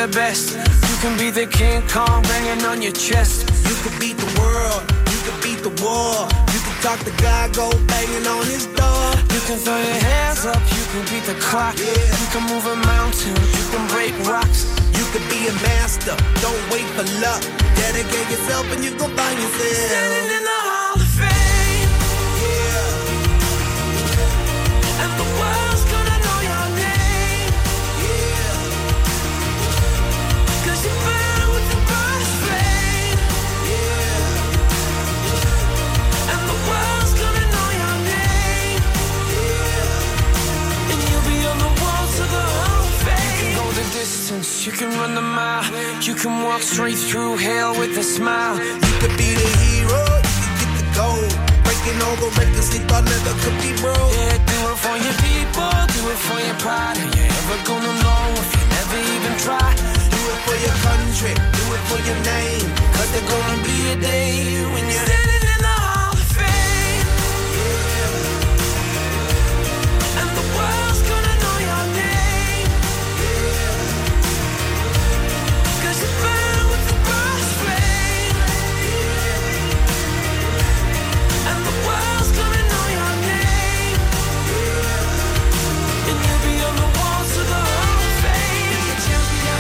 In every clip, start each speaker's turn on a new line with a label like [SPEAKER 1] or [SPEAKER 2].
[SPEAKER 1] the best. You can be the King Kong banging on your chest.
[SPEAKER 2] You can beat the world, you can beat the war. You can talk to God, go banging on his door.
[SPEAKER 1] You can throw your hands up, you can beat the clock. You can move a mountain, you can break rocks.
[SPEAKER 2] You can be a master, don't wait for luck. Dedicate yourself and you gon' find yourself
[SPEAKER 1] standing in the Hall of Fame.
[SPEAKER 2] Yeah.
[SPEAKER 1] And the world's gonna know your name.
[SPEAKER 2] Yeah.
[SPEAKER 1] 'Cause you burn with the burst flame.
[SPEAKER 2] Yeah.
[SPEAKER 1] And the world's gonna know your name.
[SPEAKER 2] Yeah.
[SPEAKER 1] And you'll be on the walls of the Hall of Fame. You can go the distance, you can run the mile. You can walk straight through hell with a smile.
[SPEAKER 2] You could be the hero, you can get the gold. Breaking all the records they thought never could be broke.
[SPEAKER 1] Yeah, do it for your people, do it for your pride. Are you ever gonna know if you never even try?
[SPEAKER 2] Do it for your country, do it for your name.
[SPEAKER 1] 'Cause there's gonna be a day when you're standing in the Hall of Fame.
[SPEAKER 2] Yeah.
[SPEAKER 1] And the world's gonna know your name.
[SPEAKER 2] Yeah.
[SPEAKER 1] 'Cause you burn with the burst flame.
[SPEAKER 2] Yeah.
[SPEAKER 1] And the world's gonna know your name.
[SPEAKER 2] Yeah.
[SPEAKER 1] And you'll be on the walls of the Hall of Fame.
[SPEAKER 2] Be a champion.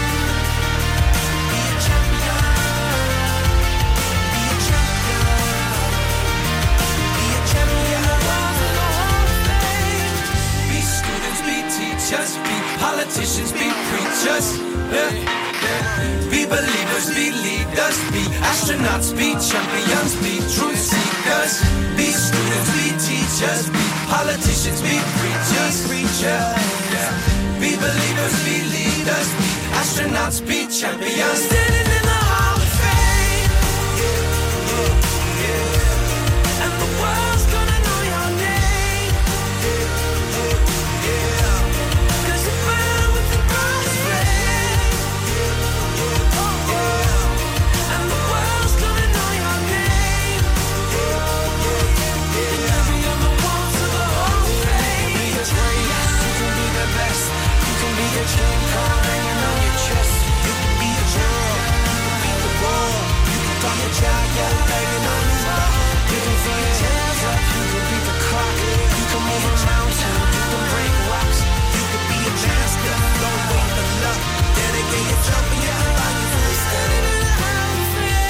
[SPEAKER 2] Be a champion. Be a champion. Be a champion.
[SPEAKER 1] Walls of the Hall of Fame.
[SPEAKER 3] Be students, be teachers, be politicians, be preachers. Be believers, be leaders, be astronauts, be champions, be truth seekers. Be students, be teachers, be politicians, be preachers. Be believers, be leaders, be astronauts, be champions.
[SPEAKER 1] Standing in the Hall of Fame. And the world's gonna know your name. 'Cause you burn with the burst flame. And the world's gonna know your name. And you'll be on the walls of the Hall of Fame.
[SPEAKER 2] Be the greatest, you can be the best. You can be the King Kong hanging on your chest. You can be the world, you can beat the world. You can talk to God, go banging on his door.
[SPEAKER 1] You can throw your hands up, you can beat the clock. You can move a mountain, you can break rocks.
[SPEAKER 2] You can be a master, don't wait for luck. Dedicate yourself and you can find yourself
[SPEAKER 1] Standing in the Hall of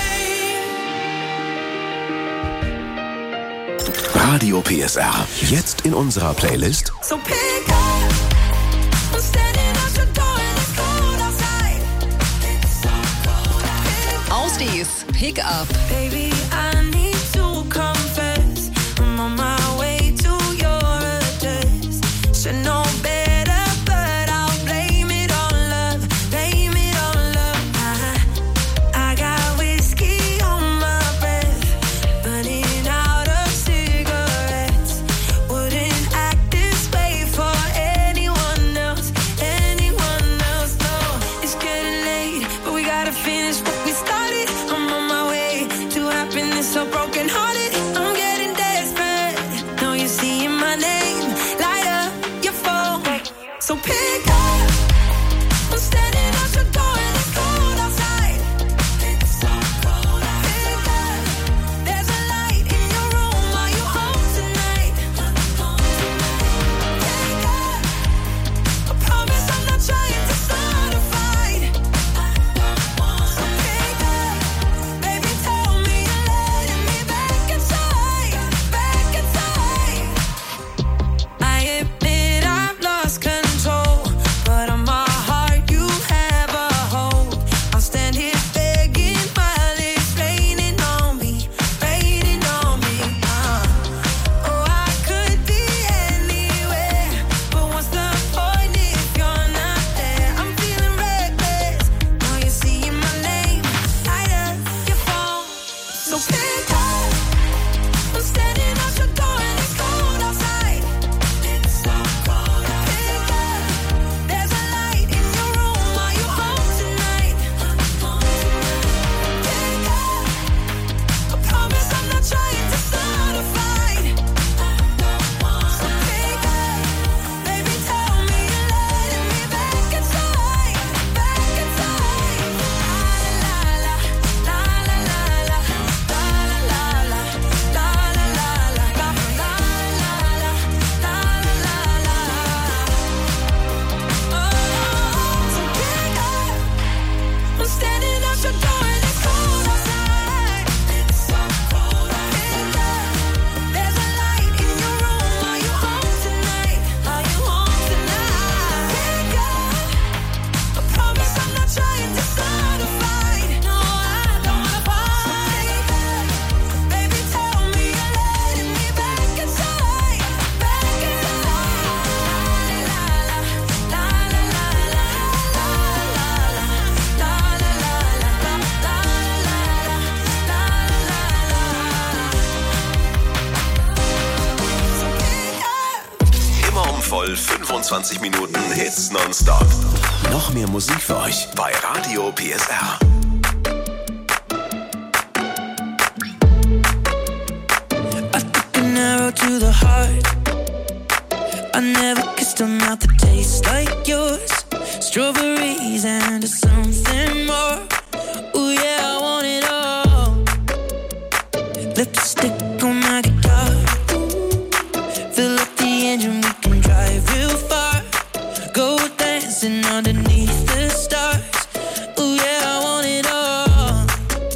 [SPEAKER 1] Fame.
[SPEAKER 4] Radio PSR. Jetzt in unserer Playlist
[SPEAKER 1] So pick up, I'm standing at your door and it's cold outside.
[SPEAKER 5] Aussies Pick Up.
[SPEAKER 1] Baby, I need to confess, I'm on my way to your address. Should know better, but I'll blame it on love, blame it on love. I got whiskey on my breath, running out of cigarettes. Wouldn't act this way for anyone else, no. It's getting late, but we gotta finish what we started. I'm on my way to happiness, so broken hearted. I'm getting desperate. Know you seeing my name, light up your phone. So pick up, I'm standing at your door and it's cold outside. Pick up, there's a light in your room. Are you home tonight? Pick up, I promise I'm not trying to start a fight. So pick up, baby, tell me you're letting me back inside. I admit I've lost control, but on my heart you have a hold. I'll stand here begging while it's raining on me. Oh, I could be anywhere, but what's the point if you're not there? I'm feeling reckless. Now you're seeing my name, light up your phone. So pick up, I'm standing at your door and it's cold outside. Pick up, there's a light in your room. Are you home tonight? Pick up, I promise I'm not trying to start a fight. So pick up, baby, tell me you're letting me back inside.
[SPEAKER 4] voll 25 Minuten Hits nonstop. Noch mehr Musik für euch bei Radio PSR.
[SPEAKER 1] I took an arrow to the heart. I never kissed a mouth that tastes like yours. Strawberries and something more. Ooh yeah, I want it all. Lipstick on my guitar. Fill up the engine, we can drive real far. Go dancing underneath the stars. Ooh yeah, I want it all.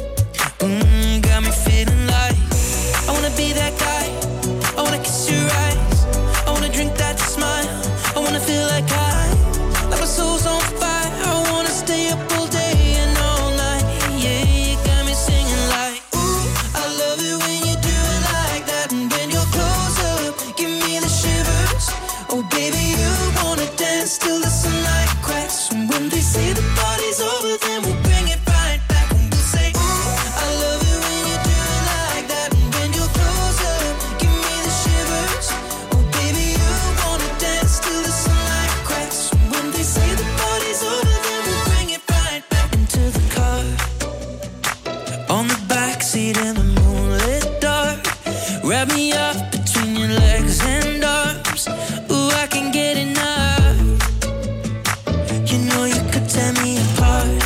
[SPEAKER 1] Got me feeling like I wanna be that guy. I wanna kiss your eyes. I wanna drink that smile. I wanna feel like my soul's on fire. I wanna stay up all day and all night. Yeah, you got me singing like, ooh, I love it when you do it like that. And when you're close up, give me the shivers. Oh baby, you wanna dance till the sunlight cracks. And when they say the party's over, then we'll bring it right back. And we'll say, ooh, I love it when you do it like that. And when you're close up, give me the shivers. Oh baby, you wanna dance till the sunlight cracks. And when they say the party's over, then we'll bring it right back into the car. On the backseat in the moonlit dark. Wrap me up between your legs and arms. Ooh, I can get enough. You know you could tear me apart.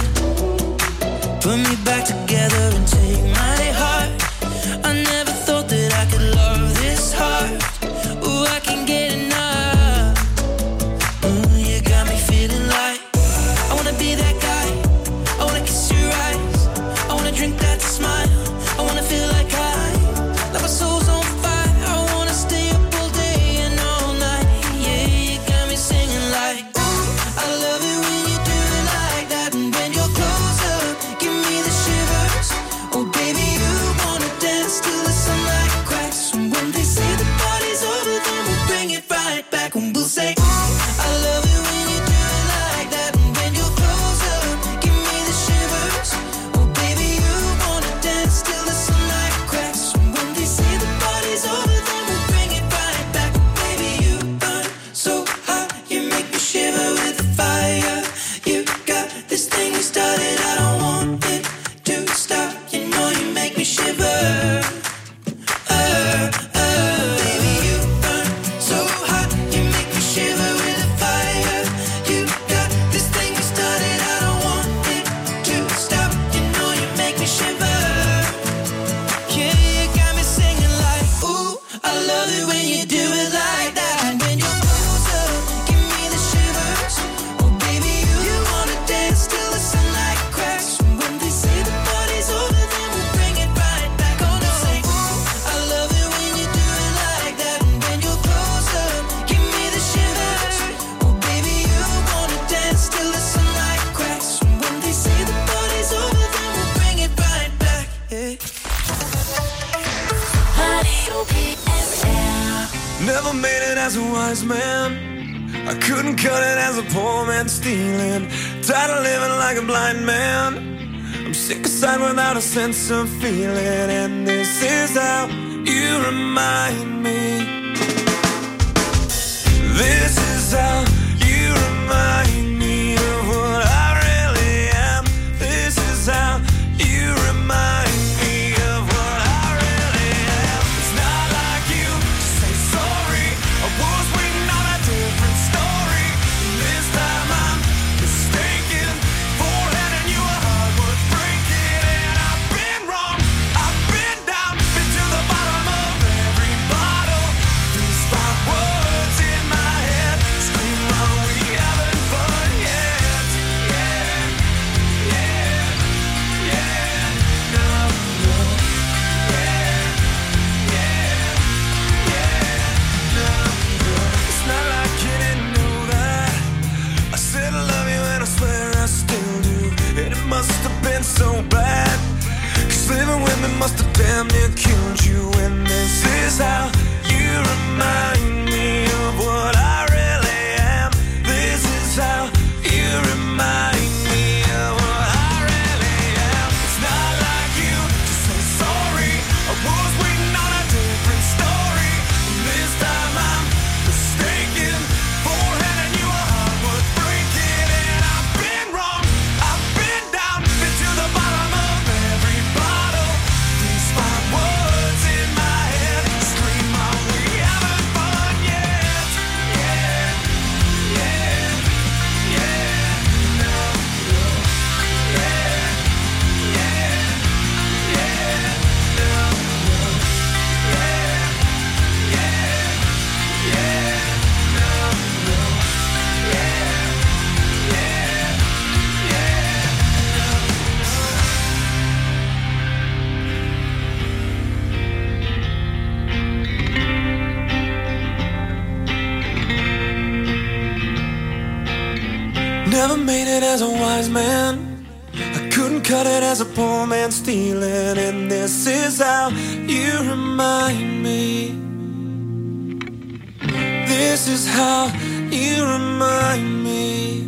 [SPEAKER 1] Put me back together and take my heart. I never thought that I could love this hard. Ooh, I can get enough. Ooh, you got me feeling like I wanna be that guy. I wanna kiss your eyes. I wanna drink that smile. I wanna feel like my soul's on fire. I wanna stay up all day and all night. Yeah, you got me singing like, ooh, I love it when you do it like that. And when you're close up, give me the shivers. Oh baby, you wanna dance till the sunlight cracks. And when they say the party's over, then we'll bring it right back. And we'll say, ooh, I love it when you do it like that. And when you're close up, give me the shivers. Oh baby, you wanna dance till the sunlight cracks. And when they say the party's over, then we'll bring it right back. Baby, you burn so hot, you make me shiver with the fire. You got this thing you started, I don't want it to stop. You know you make me shiver. Baby, you burn so hot, you make me shiver with the fire. You got this thing you started, I don't want it to stop. You know you make me shiver. Yeah, you got me singing like, ooh, I love it when you do it like that. And when you're close up, give me the shivers. Oh baby, you wanna dance till the sunlight cracks. And when they say the party's over, then we'll bring it right back. Oh no, say, ooh, I love it when you do it like that. And when you're close up, give me the shivers. Oh baby, you wanna dance till the sunlight cracks. And when they say the party's over, then we'll bring it right back. Yeah.
[SPEAKER 3] Never made it as a wise man. I couldn't cut it as a poor man stealing. Tired of living like a blind man. I'm sick aside without a sense of feeling. And this is how you remind me. This is how you remind me of what I really am. This is how you remind me of what I really am. It's not like you to say sorry. I was waiting on a different story. This time I'm mistaken for letting you a heart worth breaking. And I've been wrong, I've been down, been to the bottom of every bottle. These 5 words in my head scream, are we having fun yet? Yeah, yeah, yeah, no, no, yeah, yeah, yeah, no, no. It's not like you didn't know that I said I love you and I swear I still do. And it must have been so bad, 'cause living with me must have damn near killed you. And this is how you remind me of what I really am. This is how you remind me of what I really am. It's not like you to say sorry. I was waiting on a different story. And this time I'm mistaken Never made it as a wise man. I couldn't cut it as a poor man stealing. And this is how you remind me. This is how you remind me.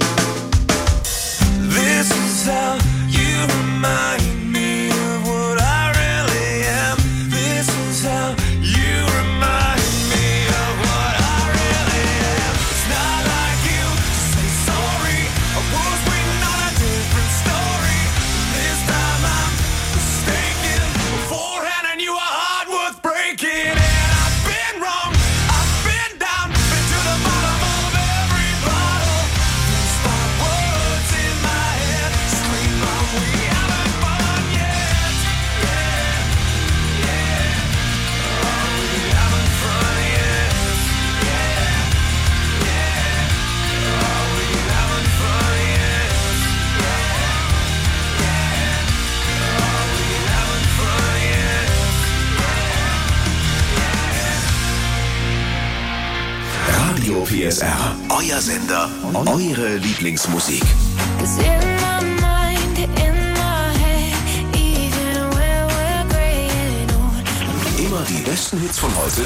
[SPEAKER 3] This is how you remind me of what I really am. This is how you remind me of what I really am. It's not like you to say sorry. I was waiting on a different story. This time I'm mistaken. Beforehand I knew a heart worth breaking. And I've been wrong, I've been down, been to the bottom of every bottle. These five words in my head scream out, we haven't fun yet. Yeah, yeah. Oh, we haven't fun yet. Yeah, yeah. Oh, we haven't fun yet. Yeah, yeah. Oh, we haven't fun yet.
[SPEAKER 4] Radio PSR, euer Sender, eure Lieblingsmusik.
[SPEAKER 1] 'Cause in my mind, in my head, even when we're graying old.
[SPEAKER 4] Immer die besten Hits von heute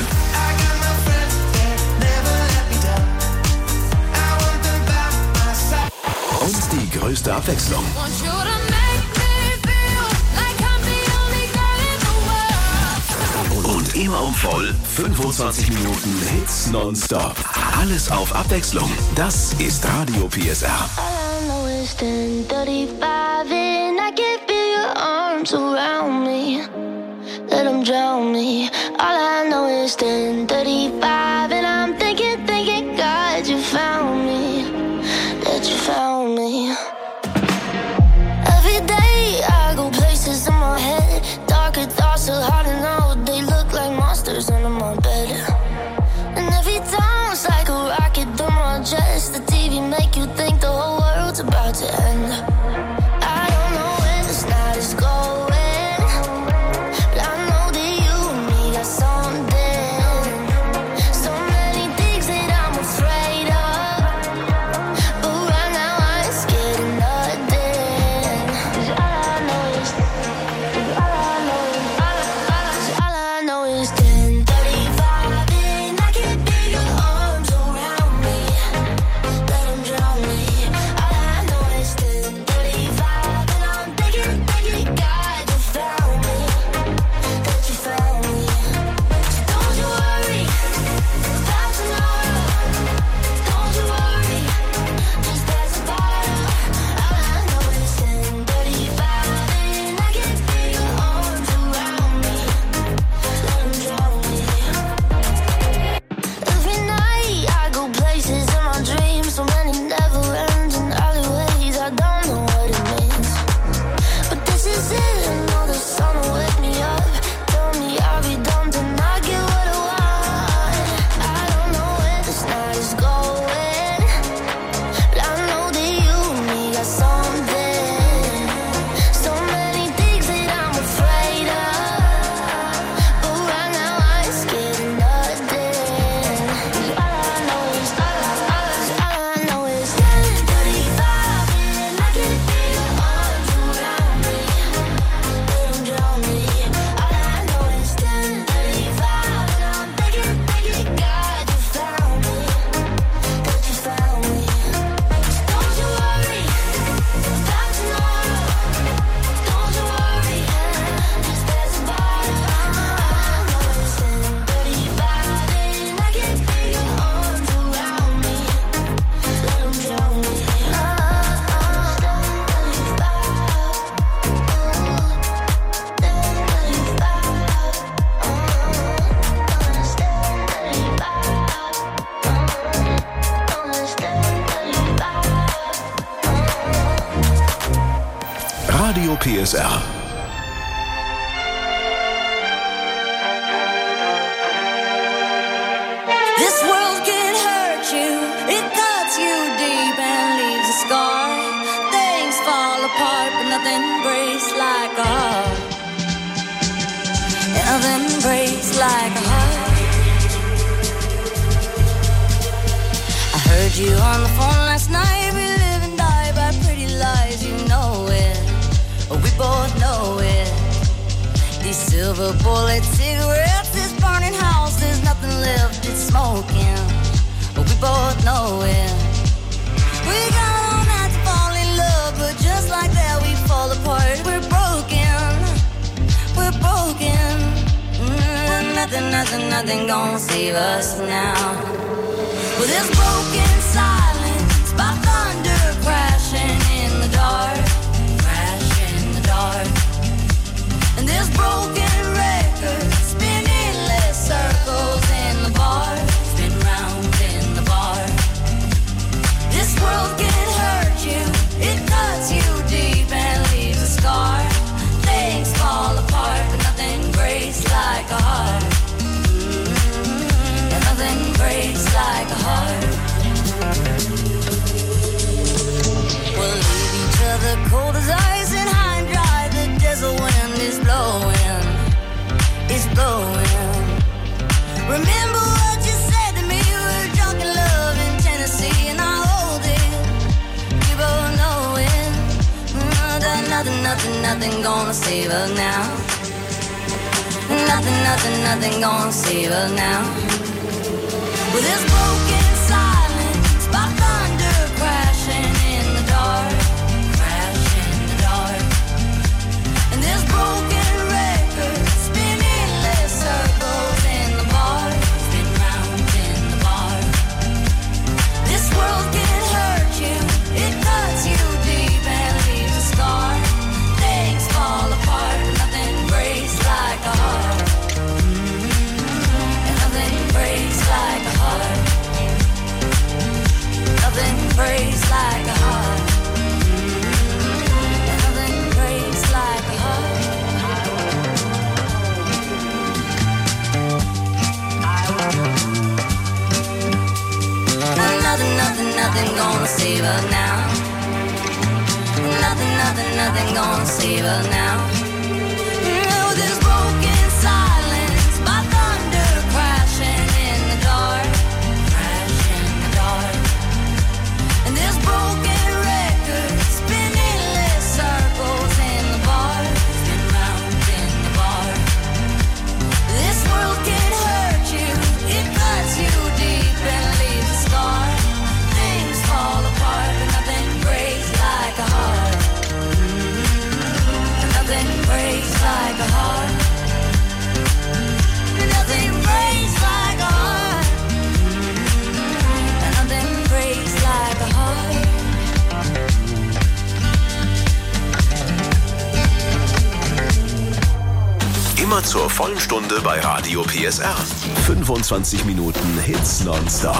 [SPEAKER 4] und die größte Abwechslung.
[SPEAKER 1] Want you to make me feel like I'm the only girl in the world.
[SPEAKER 4] Und immer um voll 25 Minuten Hits nonstop. Alles auf Abwechslung. Das ist Radio PSR.
[SPEAKER 6] All I know is 10:35 and I can feel your arms around me. Let them drown me. All I know is 10:35 and I'm thinking, God, you found me. That you found me. Every day I go places in my head. Darker thoughts so hard to know. They look like monsters under my bed. And every time it's like a rocket through my chest. The TV make you think the whole world's about to end. I don't know where this night is going, but I know that you and me got something. So many things that I'm afraid of, but right now I ain't scared of nothing. 'Cause all I know is 10:35 and I can feel your arms around me. Let them drown me. All I know is 10:35 and I'm thinking, God, you found me. That you found me. So don't you worry about tomorrow. Don't you worry, just pass the bottle. All I know is 10:35 and I can feel your arms around me. Let them drown me. Every night I go places in my dreams, so many never-ending alleyways. I don't know what it means, but this is it. I know the sun will wake me up. Tell me I'll be done, then I get what I want. I don't know where this night is going, but I know that you and me got something. So many things that I'm afraid of, but right now I ain't scared of nothing. 'Cause all I know is 10:35 and I can feel your arms around me. Let them drown me. All I know is 10:35 and I'm thinking, God, you found me. That you found me. So don't you worry about tomorrow. Don't you worry, just pass the bottle. All I know is 10:35 and I can feel your arms around me. Let them drown me. 10:35.
[SPEAKER 4] Radio PSR.
[SPEAKER 1] This world can hurt you, it cuts you deep and leaves a scar. Things fall apart, but nothing breaks like a heart. Nothing breaks like a heart. I heard you on the phone last night, we live
[SPEAKER 7] Silver bullet cigarettes, this burning house, there's nothing left, it's smoking. But we both know it. We got all night to fall in love, but just like that we fall apart. We're broken, we're broken. Nothing gonna save us now. Well, there's broken silence by thunder crashing in the dark, crashing in the dark. And there's broken records spinning endless circles in the bar, spin round in the bar. This world can hurt you, it cuts you deep and leaves a scar. Things fall apart, but nothing breaks like a heart. And nothing breaks like a heart. We'll leave each other cold as ice and high and dry. The desert wind is blowing, it's blowing. Remember what you said to me, we were drunk in love in Tennessee, and I hold it, we both know it. Nothing gonna save us now. Nothing gonna save us now. Well, there's broken silence by thunder crashing in the dark, crashing in the dark. And there's broken records spinning endless circles in the bar, spin round in the bar. This world can hurt you, it cuts you deep and leaves a scar. Things fall apart, but nothing breaks like a heart. And nothing breaks like a heart. Nothing breaks like a heart. And nothing breaks like a heart. Nothing gonna save us now. Nothing gonna save us now. No, there's broken silence by thunder crashing in the dark, crashing in the dark. And there's broken records spinning endless circles in the bar, spin round in the bar. This world can hurt you, it cuts you deep and leaves a scar. Things fall apart, but nothing breaks like a heart. Nothing breaks like a heart. Nothing breaks like a heart. Nothing breaks like a heart.
[SPEAKER 4] Immer zur vollen Stunde bei Radio PSR. 25 Minuten Hits nonstop.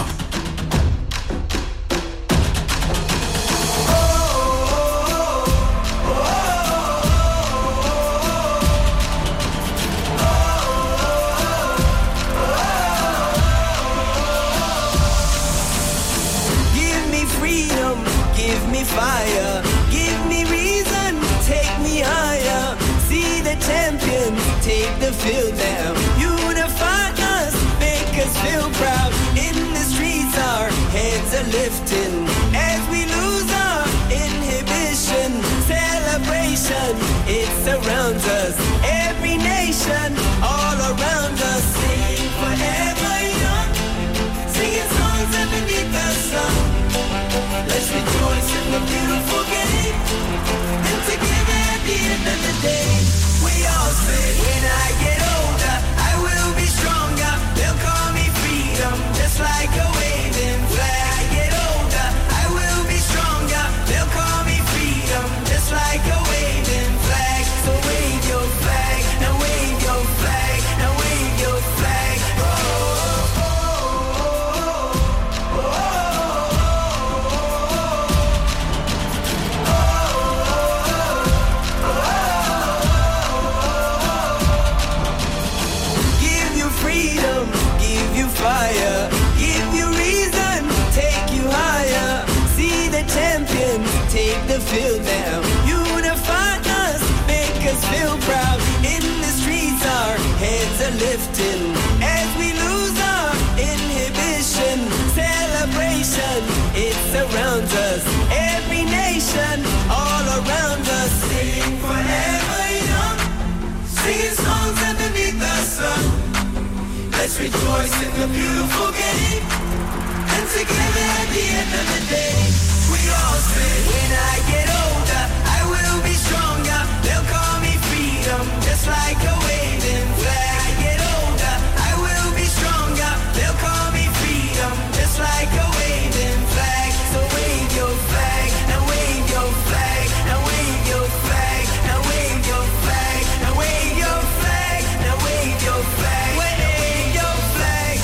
[SPEAKER 2] Fire, give me reason, take me higher. See the champions, take the field now. Unify us, make us feel proud. In the streets our heads are lifting as we lose our inhibition. Celebration, it surrounds us. Every nation, all around us. Sing forever young, singing songs underneath the sun. Let's rejoice in the beautiful game, and together at the end of the day, we all say, when I get older, I will be stronger. They'll call me freedom, just like a waving flag. I get older, I will be stronger. They'll call me freedom, just like a waving flag. So wave your flag, now wave your flag, now wave your flag. Oh, oh, oh, oh, oh. Fire, give you reason, take you higher. See the champions, take the field now. Unify us, make us feel proud. In the streets our heads are lifting as we lose our inhibition. Celebration, it surrounds us. Every nation, all around us. Sing forever young, singing songs that let's rejoice in the beautiful game. And together at the end of the day, we all say, when I get older, I will be stronger. They'll call me freedom, just like a waving flag. I get older, I will be stronger. They'll call me freedom, just like a waving flag. So wave your flag, now wave your flag, now wave your flag, now wave your flag, now wave your flag, now wave your flag, wave your flag.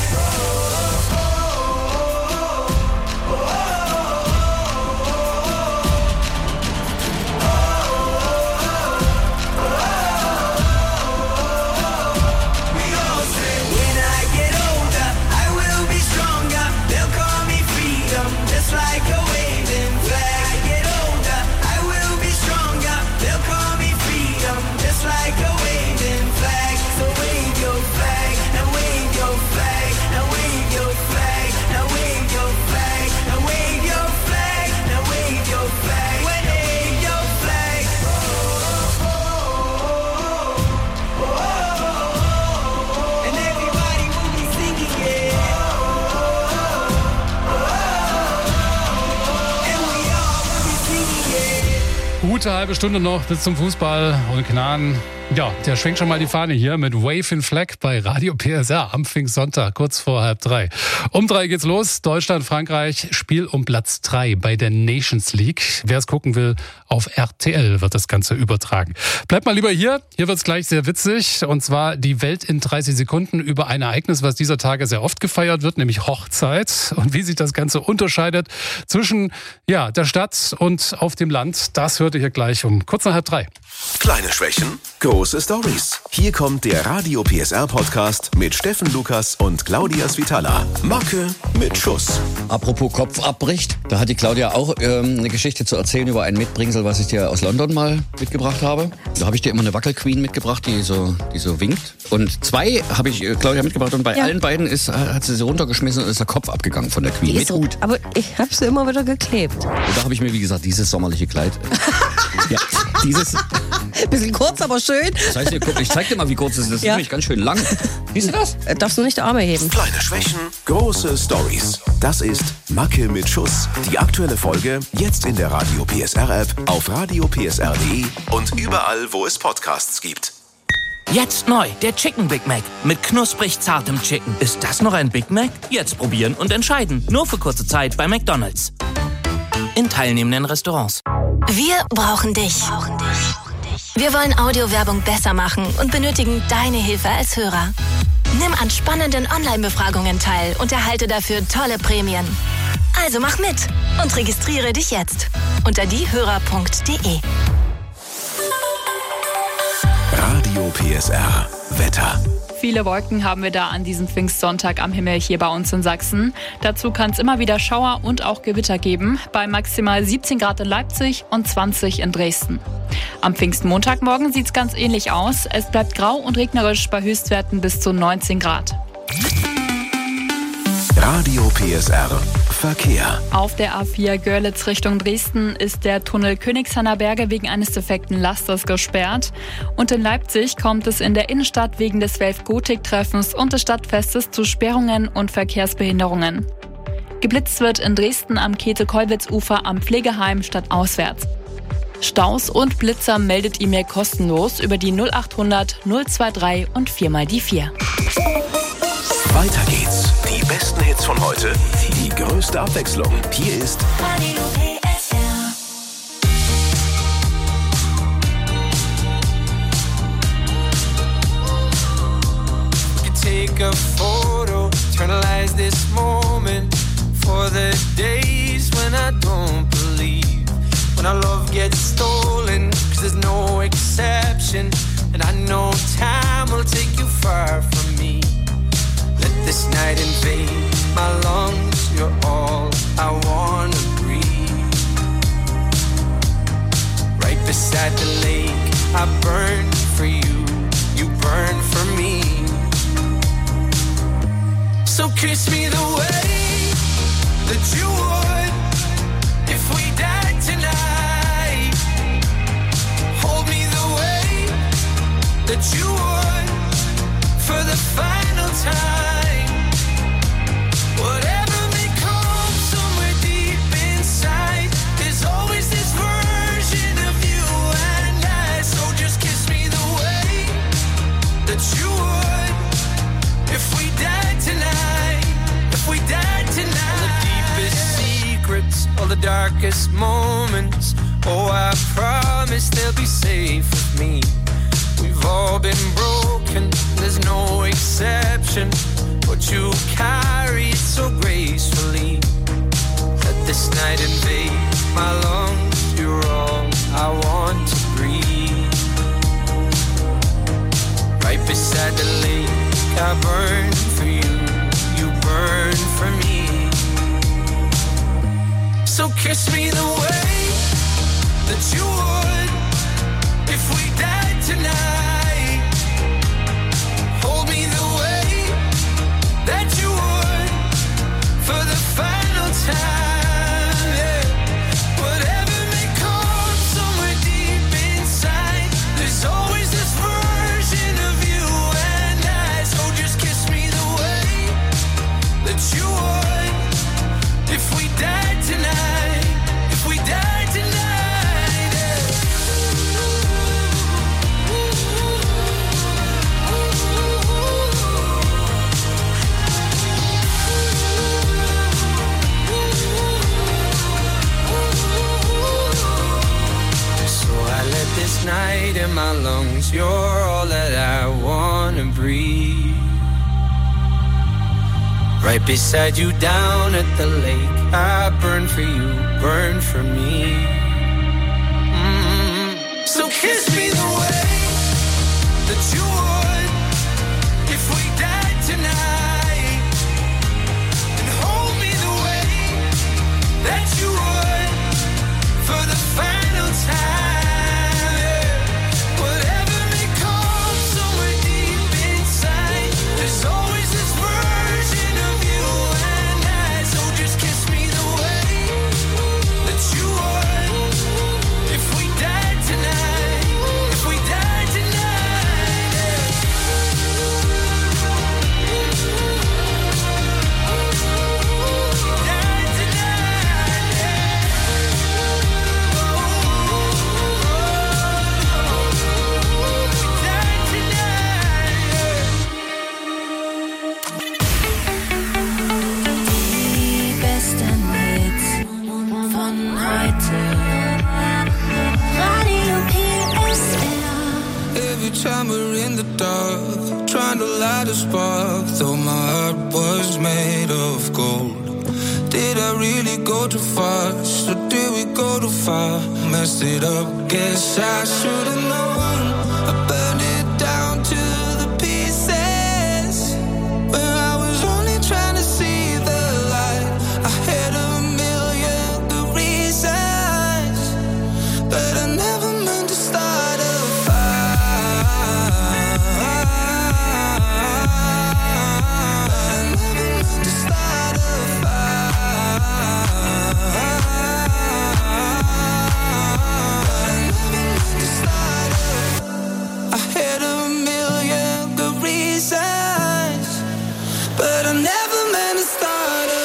[SPEAKER 2] We all say, when I get older, I will be stronger. They'll call me freedom, just like a waving flag. I get older, I will be stronger. They'll call me freedom, just like a waving flag. So wave your flag, now wave your flag, now wave your flag, now wave your flag, now wave your flag, now wave your flag, wave your flag. And everybody will be singing, yeah. And we all will be singing, yeah.
[SPEAKER 8] Gute halbe Stunde noch bis zum Fußball und Knarren. Ja, der schwenkt schon mal die Fahne hier mit Wave in Flag bei Radio PSR am Pfingstsonntag, kurz vor 2:30. Um 3 geht's los. Deutschland, Frankreich, Spiel um Platz 3 bei der Nations League. Wer es gucken will, auf RTL wird das Ganze übertragen. Bleibt mal lieber hier. Hier wird's gleich sehr witzig. Und zwar die Welt in 30 Sekunden über ein Ereignis, was dieser Tage sehr oft gefeiert wird, nämlich Hochzeit. Und wie sich das Ganze unterscheidet zwischen der Stadt und auf dem Land, das hört ihr hier gleich um kurz nach 2:30.
[SPEAKER 4] Kleine Schwächen, große Stories. Hier kommt der Radio PSR Podcast mit Steffen Lukas und Claudia Svitala. Macke mit Schuss.
[SPEAKER 9] Apropos Kopf abbricht, da hat die Claudia auch eine Geschichte zu erzählen über ein Mitbringsel, was ich dir aus London mal mitgebracht habe. Da habe ich dir immer eine Wackelqueen mitgebracht, die so winkt. Und 2 habe ich Claudia mitgebracht und bei allen beiden hat sie runtergeschmissen und ist der Kopf abgegangen von der Queen.
[SPEAKER 10] Mit Hut. Aber ich habe sie immer wieder geklebt.
[SPEAKER 9] Und da habe ich mir, wie gesagt, dieses sommerliche Kleid. Dieses.
[SPEAKER 10] Bisschen kurz, aber schön.
[SPEAKER 9] Das heißt, ich zeig dir mal, wie kurz es ist. Das ist nämlich ganz schön lang. Siehst du das?
[SPEAKER 10] Darfst du nicht die Arme heben.
[SPEAKER 4] Kleine Schwächen, große Stories. Das ist Macke mit Schuss. Die aktuelle Folge jetzt in der Radio PSR App, auf radiopsr.de und überall, wo es Podcasts gibt.
[SPEAKER 11] Jetzt neu, der Chicken Big Mac mit knusprig zartem Chicken. Ist das noch ein Big Mac? Jetzt probieren und entscheiden. Nur für kurze Zeit bei McDonald's. In teilnehmenden Restaurants.
[SPEAKER 12] Wir brauchen dich. Wir wollen Audiowerbung besser machen und benötigen deine Hilfe als Hörer. Nimm an spannenden Online-Befragungen teil und erhalte dafür tolle Prämien. Also mach mit und registriere dich jetzt unter diehörer.de.
[SPEAKER 4] Radio PSR Wetter.
[SPEAKER 13] Viele Wolken haben wir da an diesem Pfingstsonntag am Himmel hier bei uns in Sachsen. Dazu kann es immer wieder Schauer und auch Gewitter geben, bei maximal 17 Grad in Leipzig und 20 in Dresden. Am Pfingstmontagmorgen sieht es ganz ähnlich aus. Es bleibt grau und regnerisch bei Höchstwerten bis zu 19 Grad.
[SPEAKER 4] Radio PSR Verkehr.
[SPEAKER 13] Auf der A4 Görlitz Richtung Dresden ist der Tunnel Königshanner Berge wegen eines defekten Lasters gesperrt. Und in Leipzig kommt es in der Innenstadt wegen des Welf-Gotik-Treffens und des Stadtfestes zu Sperrungen und Verkehrsbehinderungen. Geblitzt wird in Dresden am Käthe-Kollwitz-Ufer am Pflegeheim stadtauswärts. Staus und Blitzer meldet E-Mail kostenlos über die 0800 023 und 4x4.
[SPEAKER 4] Weiter geht's. Die besten Hits von heute, die größte Abwechslung. Hier ist
[SPEAKER 1] Radio PSR.
[SPEAKER 3] You take a photo, eternalize this moment for the days when I don't believe, when our love gets stolen, 'cause there's no exception, and I know time will take you far from me. Let this night invade my lungs, you're all I wanna breathe. Right beside the lake, I burn for you, you burn for me. So kiss me the way that you would if we died tonight. Hold me the way that you would for the final time. darkest moments. Oh, I promise they'll be safe with me. We've all been broken, there's no exception, but you carry it so gracefully. Let this night invade my lungs, you're all I want to breathe. Right beside the lake, I burn for you, you burn for me. So kiss me the way that you would if we died tonight. Hold me the way that you would for the final time. Yeah. Whatever may come somewhere deep inside, there's always this version of you and I. So just kiss me the way that you would if we died tonight. If we died tonight, yeah. So I let this night in my lungs, you're all that I wanna breathe. Right beside you down at the lake, I burn for you, burn for me. So kiss me the way that you would if we died tonight, and hold me the way that you would for the final time. Yeah. Whatever may come somewhere deep inside, there's always this version of you and I. So just kiss me the way that you would if we died tonight. If we died tonight, yeah. Died tonight, yeah. Died tonight, yeah.
[SPEAKER 1] Die besten Hits von heute. Radio PSR.
[SPEAKER 3] Every time we're in the dark, trying to light a spark, though my heart was made of gold. Did I really go too fast, or did we go too far? Messed it up, guess I should've known. I burned it down to the pieces, when I was only trying to see the light. I had a million good reasons, but I never meant to start a fire. I never meant to start a fire. I never meant to start a. I had a million good reasons, but I never meant to start a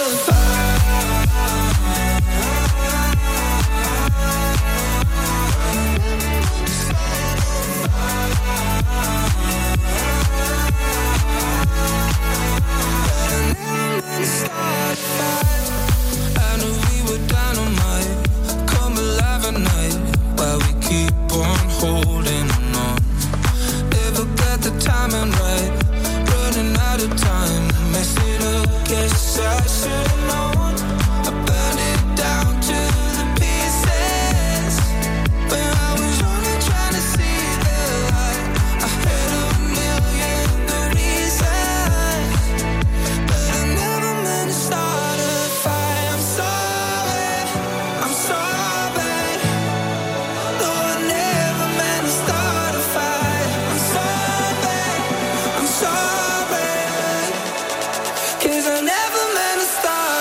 [SPEAKER 3] I knew we were dynamite, come alive at night, while we keep on holding on. Never got the timing right, running out of time, mess it up, guess I should've known. I burned it down to the pieces, when I was only trying to see the light. I had a million good reasons, but I never meant to start a fight. I'm sorry, I'm sorry. No, I never meant to start a fight. I'm sorry, 'cause I never meant to start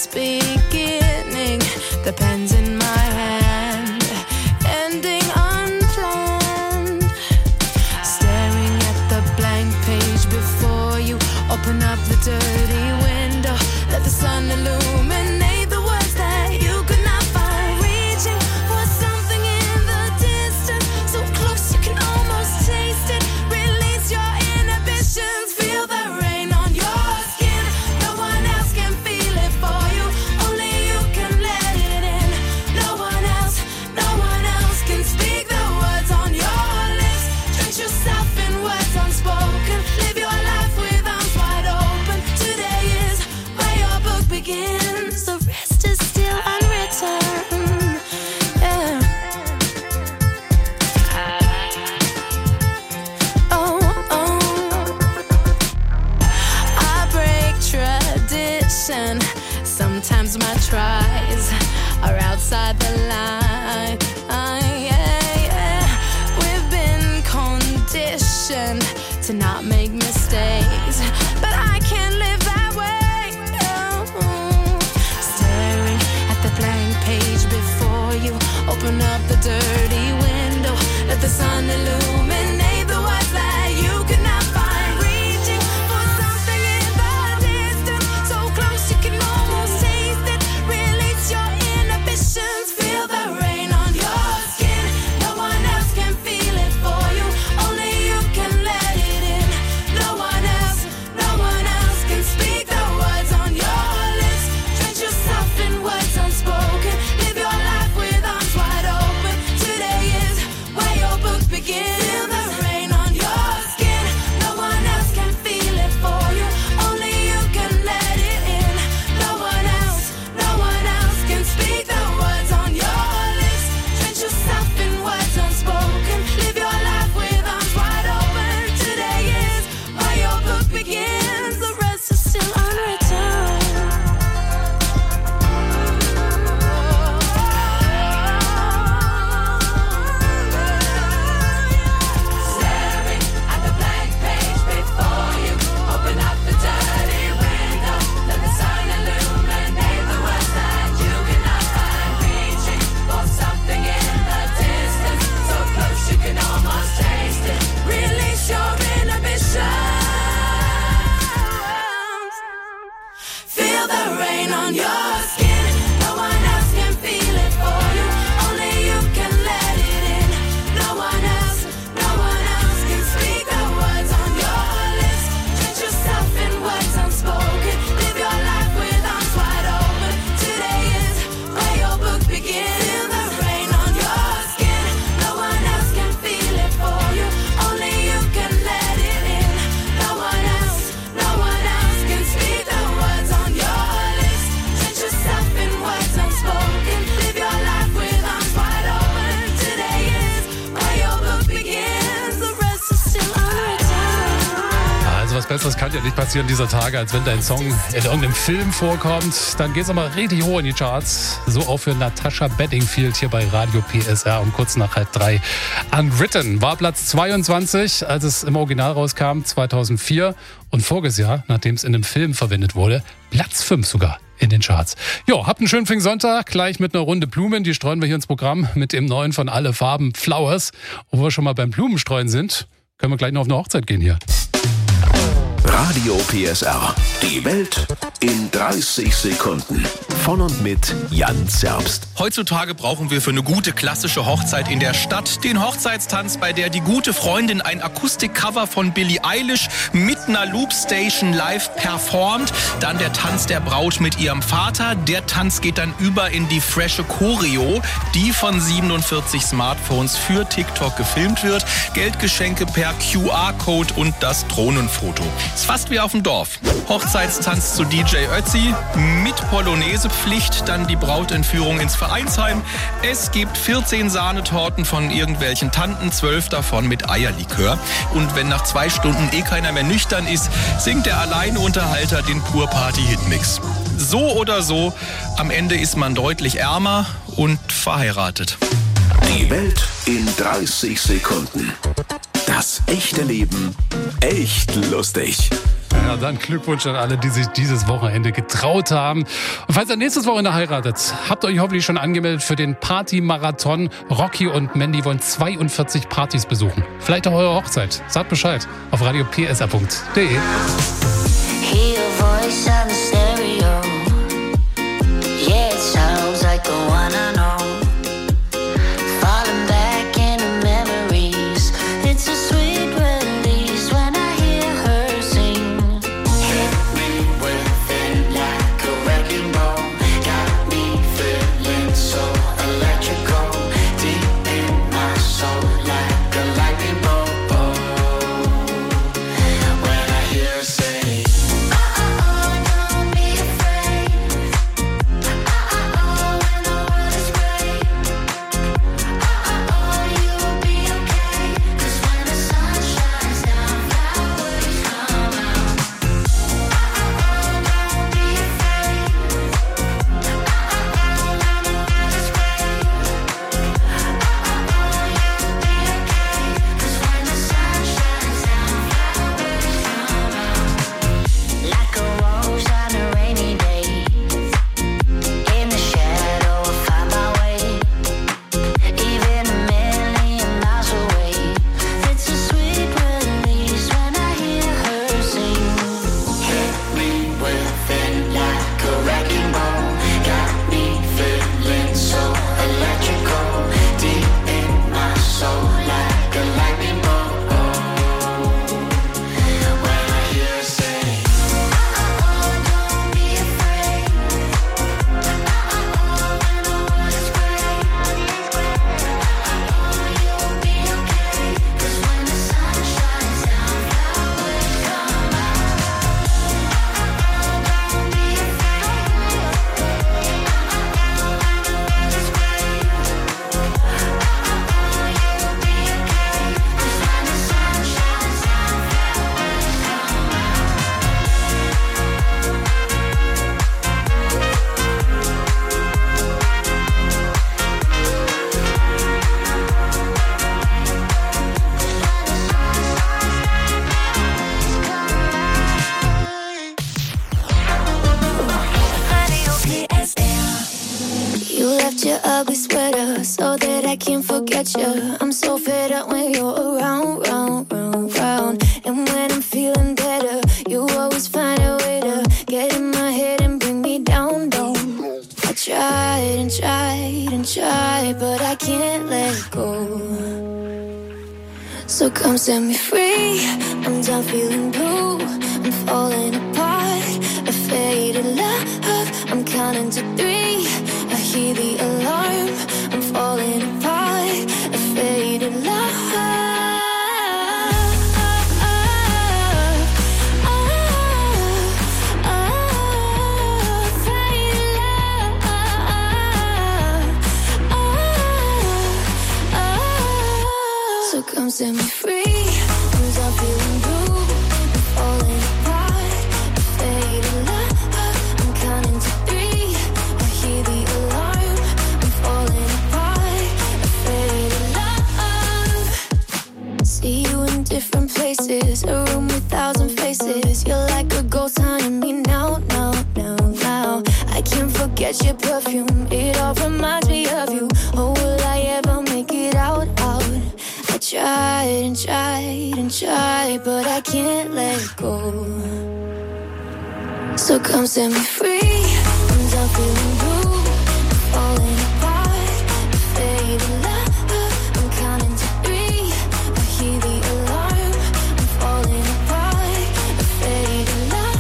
[SPEAKER 1] this beginning depends in my hand, ending unplanned. Staring at the blank page before you, open up the dirty window, let the sun illuminate the words that you could not find. Reaching for something in the distance, so close you can almost taste it. Release your inhibitions, feel the rain on your skin. No one else can feel it for you, only you can let it in. No one else can speak the words on your lips. Drench yourself in words unspoken, live your life with arms wide open. Today is where your book begins, the rest is still unwritten. Yeah. I break tradition. Sometimes my tries are outside the line. We've been conditioned to not make mistakes, but I can't live that way. Staring at the blank page before you, open up the dirty window, let the sun illuminate the words that you could not find. Reaching for something in the distance, so close you can almost taste it. Release your inhibitions, feel the rain on your skin. No one else can feel it for you, only you can let it in. No one else can speak the words on your lips. Drench yourself in words unspoken, live your life with arms wide open. Today is where your book begins. Feel the rain on your skin. No one else can feel it for you, only you can let it in. No one else can speak the words on your lips. Drench yourself in words unspoken, live your life with arms wide open. Today is where your book begins, the rest is still unwritten. Staring at the blank page before you, open up the dirty window, let the sun illuminate the words that you cannot find. Reaching for something in the distance, so close you can almost taste it. Release your inhibitions, feel the rain on your skin. No one else can feel it for you, only you can let it in. No one else can speak the words on your lips. Drench yourself in words unspoken, live your life with arms wide open. Today is where your book begins. Feel the rain on your skin. No one else can feel it for you, only you can let it in. No one else can speak the words on your lips. Drench yourself in words unspoken, live your life with arms wide open. Today is where your book begins, the rest is still unwritten.
[SPEAKER 8] Also was Besseres kann ja nicht passieren dieser Tage, als wenn dein Song in irgendeinem Film vorkommt. Dann geht's aber richtig hoch in die Charts. So auch für Natasha Bedingfield hier bei Radio PSR um kurz nach 2:30. Unwritten war Platz 22, als es im Original rauskam, 2004. Und voriges Jahr, nachdem es in einem Film verwendet wurde, Platz 5 sogar in den Charts. Jo, habt einen schönen Pfingstsonntag, gleich mit einer Runde Blumen. Die streuen wir hier ins Programm mit dem neuen von Alle Farben Flowers. Wo wir schon mal beim Blumenstreuen sind, können wir gleich noch auf eine Hochzeit gehen hier.
[SPEAKER 4] Radio PSR. Die Welt in 30 Sekunden. Von und mit Jan Zerbst.
[SPEAKER 14] Heutzutage brauchen wir für eine gute klassische Hochzeit in der Stadt den Hochzeitstanz, bei der die gute Freundin ein Akustikcover von Billie Eilish mit einer Loopstation live performt. Dann der Tanz der Braut mit ihrem Vater. Der Tanz geht dann über in die frische Choreo, die von 47 Smartphones für TikTok gefilmt wird. Geldgeschenke per QR-Code und das Drohnenfoto. Ist fast wie auf dem Dorf. Hochzeitstanz zu DJ Ötzi mit Polonaise-Pflicht, dann die Brautentführung ins Vereinsheim. Es gibt 14 Sahnetorten von irgendwelchen Tanten, 12 davon mit Eierlikör. Und wenn nach 2 Stunden keiner mehr nüchtern ist, singt der Alleinunterhalter den Pur-Party-Hitmix. So oder so, am Ende ist man deutlich ärmer und verheiratet.
[SPEAKER 4] Die Welt in 30 Sekunden. Das echte Leben echt lustig.
[SPEAKER 8] Ja, dann Glückwunsch an alle, die sich dieses Wochenende getraut haben. Und falls ihr nächstes Wochenende heiratet, habt ihr euch hoffentlich schon angemeldet für den Party-Marathon. Rocky und Mandy wollen 42 Partys besuchen. Vielleicht auch eure Hochzeit. Sagt Bescheid auf radiopsr.de.
[SPEAKER 6] Hear your voice on the stereo. Yeah, it sounds like the one I know. Falling back into memories. It's a sweet release when I hear her sing. Hit me with it like a wrecking ball. Got me feeling so electrical. Deep in my soul like a lightning bolt. When I hear her say, don't be afraid. When the world is great. You'll be okay. 'Cause when the sun shines down, flowers come out. Don't be afraid. When the world is great. You'll be okay. 'Cause when the sun shines down, flowers come out. Like a rose on a rainy day. In the shadow, I find my way. Even a million miles away. It's a sweet release when I hear her sing. Hit me with it like a wrecking ball. Got me feeling so electrical. Deep in my soul like a lightning bolt. When I hear her say, don't be afraid. When the world is great. You'll be okay. 'Cause when the sun shines down, flowers come out. Don't be afraid. When the world is great. You'll be okay. 'Cause when the sun shines down, flowers come out. You left your ugly sweater so that I can't forget you. I'm so fed up when you're around, round, round, round. And when I'm feeling better, you always find a way to get in my head and bring me down, down. I tried and tried and tried, but I can't let go. So come set me free. I'm done feeling blue. I'm falling apart. A faded love. I'm counting to 3. I hear the alarm. I'm falling apart. A faded love. So come set me free. I'm done feeling blue. I'm falling apart. A faded love. I'm counting to 3. I hear the alarm. I'm falling apart. A faded love. See you in different places. A room with 1,000 faces. You're like a ghost haunting me now, now, now, now. I can't forget your perfume. It all reminds me of you. Oh, will I ever make it out, out? I tried and tried and tried, but I can't let go. So come set me free. I'm done feeling blue. I'm falling apart. A faded love. I'm counting to 3. I hear the alarm. I'm falling apart. A faded love.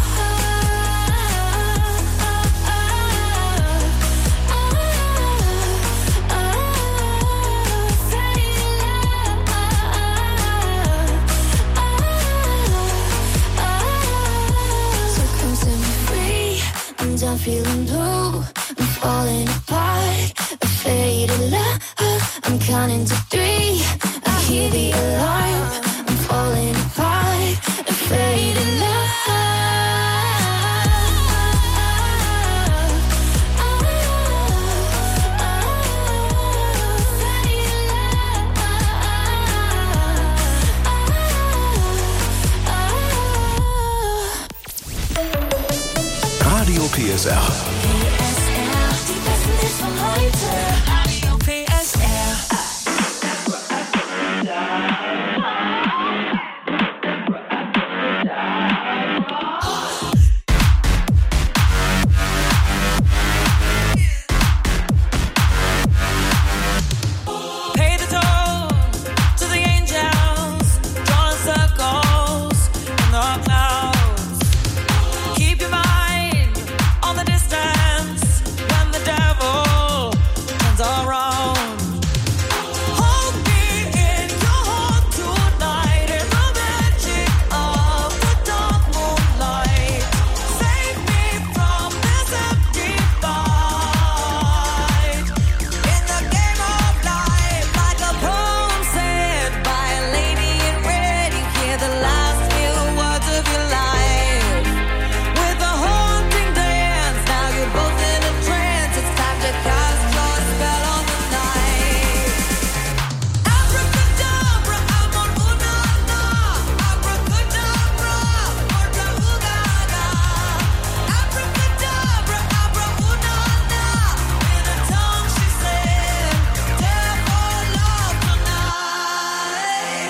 [SPEAKER 6] So come set me free. I'm done feeling blue. I'm falling apart. A faded love. I'm counting to 3. I hear the alarm. I'm falling apart. A faded love.
[SPEAKER 4] PSR.
[SPEAKER 1] Die besten Hits von heute. Radio PSR. Pay the toll to the angels, drawing circles in the clouds. Keep your mind on the distance when the devil turns around. Hold me in your heart tonight in the magic of the dark moonlight. Save me from this empty fight. In the game of life, like a poem said by a lady in red, you hear the last few words of your life. With a haunting dance, now you're both in a trance. It's time to cast your spell on the night. Abracadabra, amor una, abracadabra, orda ugaga. Abracadabra, abra una, in a tongue she said, therefore love tonight.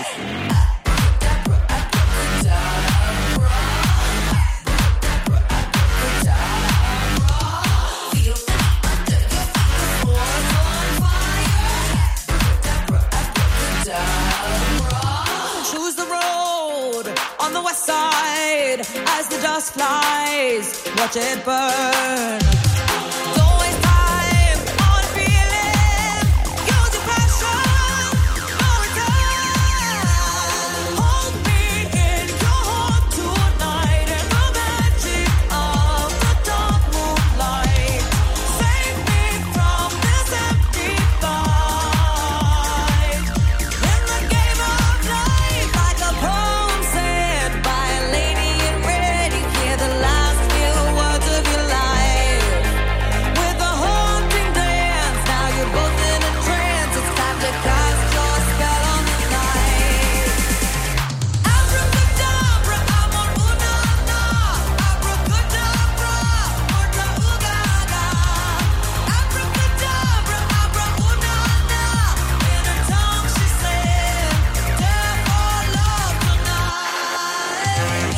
[SPEAKER 1] Choose the road on the west side as the dust flies. Watch it burn. Don't waste time on feeling. Use your passion. No return. Hold me in your heart tonight in the magic of the dark moonlight. Save me from this empty fight. In the game of life, like a poem said by a lady in red, you hear the last few words of your life. With a haunting dance, now you're both in a trance. It's time to cast your spell on the night. Abracadabra, amor una, abracadabra, orda ugaga. Abracadabra, abra una, in her tongue she said, therefore love tonight.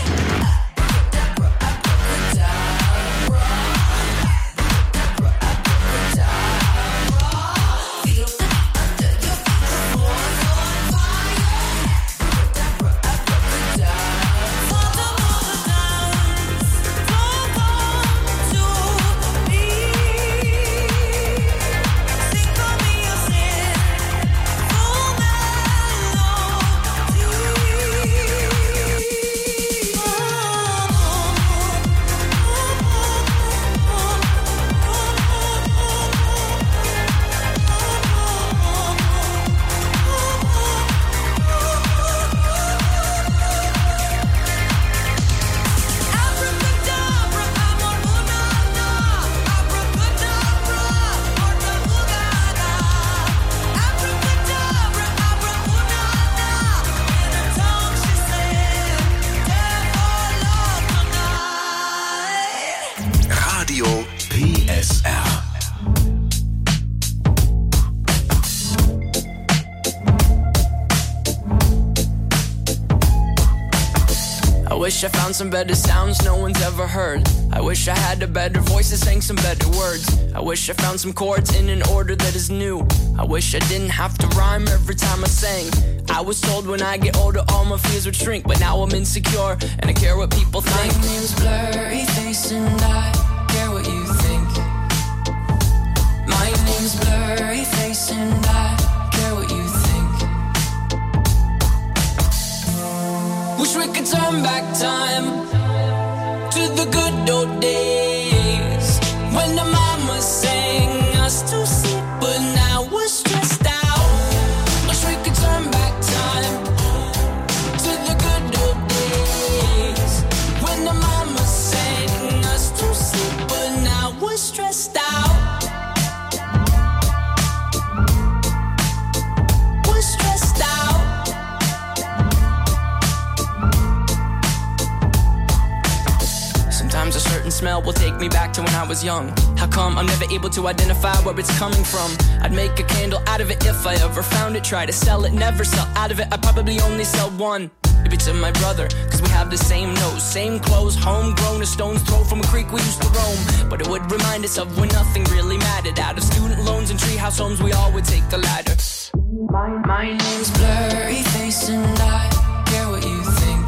[SPEAKER 4] Radio PSR.
[SPEAKER 15] I wish I found some better sounds no one's ever heard. I wish I had a better voice that sang some better words. I wish I found some chords in an order that is new. I wish I didn't have to rhyme every time I sang. I was told when I get older all my fears would shrink, but now I'm insecure and I care what people think.
[SPEAKER 1] My name's Blurry Face and I care what you think. My name's Blurry Face and I care what you think.
[SPEAKER 15] Wish we could turn back time to the good old days when the mama sang us to sleep, but now we're stressed out. Wish we could turn back time to the good old days when the mama sang us to sleep, but now we're stressed out. We're stressed out. Sometimes a certain smell will
[SPEAKER 16] back to when I was young. How come I'm never able to identify where it's coming from? I'd make a candle out of it if I ever found it. Try to sell it, never sell out of it. I'd probably only sell one. Maybe to my brother, cause we have the same nose, same clothes, homegrown, a stone's throw from a creek we used to roam. But it would remind us of when nothing really mattered. Out of student loans and treehouse homes, we all would take the ladder.
[SPEAKER 15] My name's Blurry Face and I care what you think.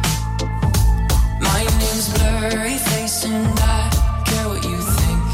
[SPEAKER 15] My name's Blurry Face and I care what you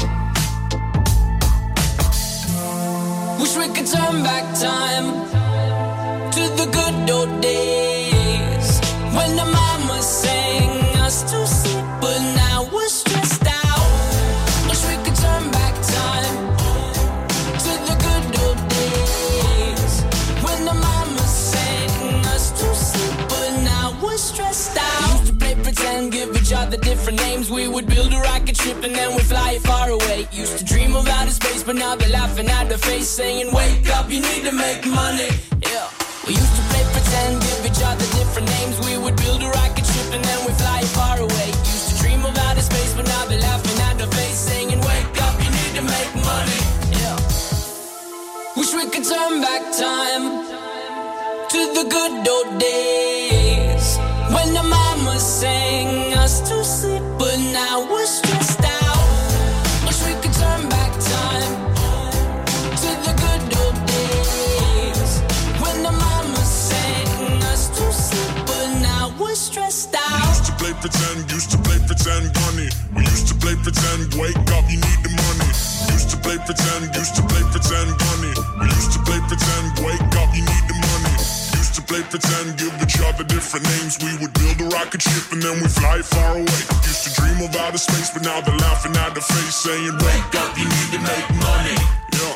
[SPEAKER 15] think. Wish we could turn back time to the good old days when the mama sang us to sleep, but now we're stressed out. Wish we could turn back time to the good old days when the mama sang us to sleep, but now we're stressed out. We used to play pretend, give each other different names. We would build a rocket ship and then we'd fly far away. Used to dream of outer space, but now they're laughing at the face, saying, wake up, you need to make money. Yeah. We used to play pretend, give each other different names. We would build a rocket ship and then we'd fly far away. Used to dream of outer space, but now they're laughing at the face, saying, wake up, you need to make money. Yeah. Wish we could turn back time to the good old days when the mama sang us to sleep, but now we're stressed out. Wish we could turn back time to the good old days when the mama sang us to sleep, but now we're stressed out.
[SPEAKER 17] Used to play pretend, bunny. We used to play pretend, wake up, you need the money. Used to play pretend, bunny. We used to play pretend, wake up, you need the money. Used to play pretend, give each other different names. We would build a rocket ship and then we fly far away. Used to dream of outer space, but now they're laughing at the face, saying, wake up, you need to make money. Yeah.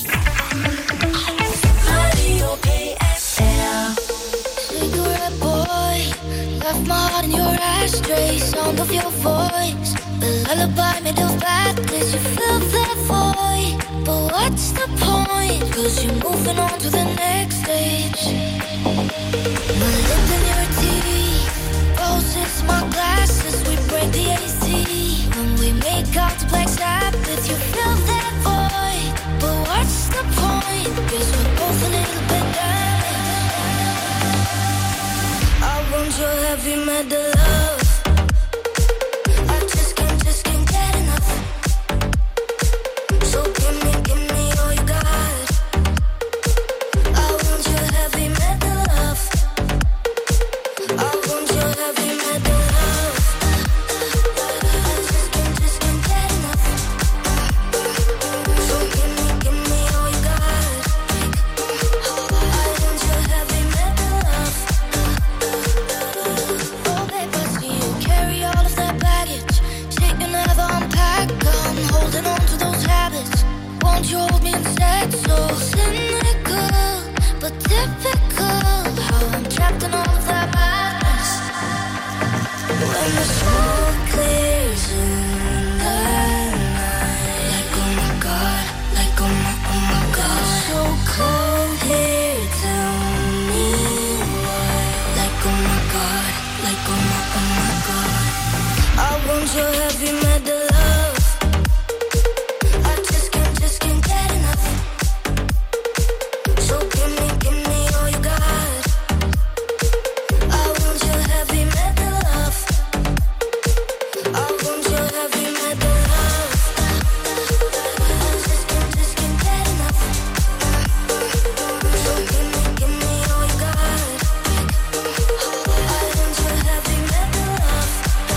[SPEAKER 6] Radio PSR. Cigarette boy, left my heart in your ashtray. Sound of your voice, the lullaby made of blackness. You fill that void, but what's the point? Cause you're moving on to the next stage. My lip in your teeth, roses, my glasses. We break the AC when we make out to Black Sabbath. You fill that void, but what's the point? Cause we're both a little bit damaged. I want your heavy metal love. I just can't get enough. So give me all you got. I want your heavy metal love. I want your heavy metal love. I just can't get enough. So give me all you got. I want your heavy metal love. Oh babe, I see you carry all of that baggage. Shit you never unpack. I'm holding on to those habits. Won't you hold me instead? So cynical, but typical. How I'm trapped in all of that madness. When the smoke clears in the night, like oh my god, like oh my god. So cold here, tell me why. Like oh my god, like oh my god. I want your heavy metal love. I just can't get enough. So give me all you got. I want your heavy metal love. I want your heavy metal love. I just can't get enough. So give me all you got. I want your heavy metal love.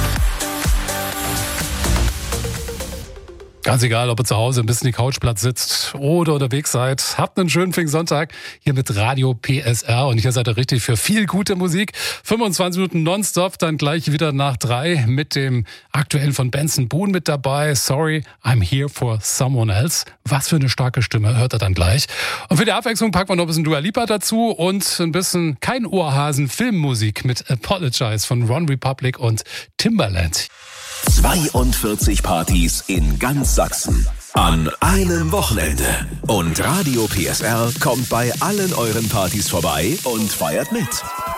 [SPEAKER 8] Ganz egal, ob ihr zu Hause ein bisschen die Couchplatz sitzt oder unterwegs seid. Habt einen schönen Pfingstsonntag hier mit Radio PSR. Und hier seid ihr richtig für viel gute Musik. 25 Minuten nonstop, dann gleich wieder nach 3 mit dem aktuellen von Benson Boone mit dabei. Sorry, I'm here for someone else. Was für eine starke Stimme, hört ihr dann gleich. Und für die Abwechslung packen wir noch ein bisschen Dua Lipa dazu und ein bisschen kein Ohrhasen Filmmusik mit Apologize von One Republic und Timbaland.
[SPEAKER 4] 42 Partys in ganz Sachsen. An einem Wochenende. Und Radio PSR kommt bei allen euren Partys vorbei und feiert mit. Das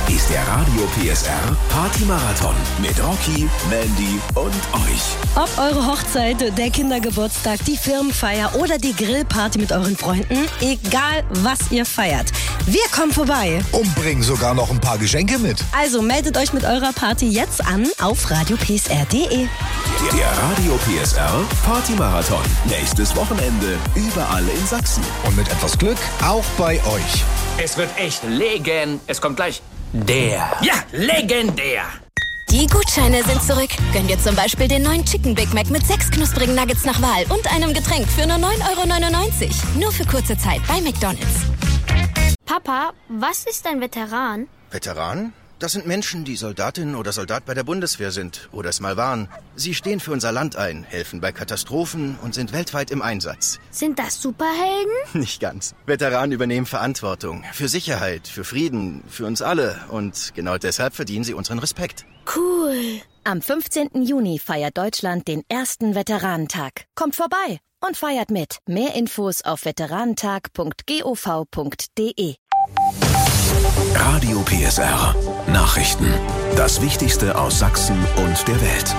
[SPEAKER 4] ist der Radio PSR Party-Marathon mit Rocky, Mandy und euch.
[SPEAKER 18] Ob eure Hochzeit, der Kindergeburtstag, die Firmenfeier oder die Grillparty mit euren Freunden, egal was ihr feiert. Wir kommen vorbei.
[SPEAKER 19] Und bringen sogar noch ein paar Geschenke mit.
[SPEAKER 18] Also meldet euch mit eurer Party jetzt an auf radiopsr.de.
[SPEAKER 4] Der Radio PSR Party-Marathon. Nächstes Wochenende überall in Sachsen.
[SPEAKER 19] Und mit etwas Glück auch bei euch.
[SPEAKER 11] Es wird echt Es kommt gleich legendär.
[SPEAKER 12] Die Gutscheine sind zurück. Gönn dir zum Beispiel den neuen Chicken Big Mac mit 6 knusprigen Nuggets nach Wahl und einem Getränk für nur 9,99 €. Nur für kurze Zeit bei McDonald's.
[SPEAKER 6] Papa, was ist ein Veteran?
[SPEAKER 20] Veteran? Das sind Menschen, die Soldatin oder Soldat bei der Bundeswehr sind oder es mal waren. Sie stehen für unser Land ein, helfen bei Katastrophen und sind weltweit im Einsatz.
[SPEAKER 6] Sind das Superhelden?
[SPEAKER 20] Nicht ganz. Veteranen übernehmen Verantwortung für Sicherheit, für Frieden, für uns alle. Und genau deshalb verdienen sie unseren Respekt.
[SPEAKER 6] Cool.
[SPEAKER 18] Am 15. Juni feiert Deutschland den ersten Veteranentag. Kommt vorbei und feiert mit. Mehr Infos auf veteranentag.gov.de.
[SPEAKER 4] Radio PSR. Nachrichten. Das Wichtigste aus Sachsen und der Welt.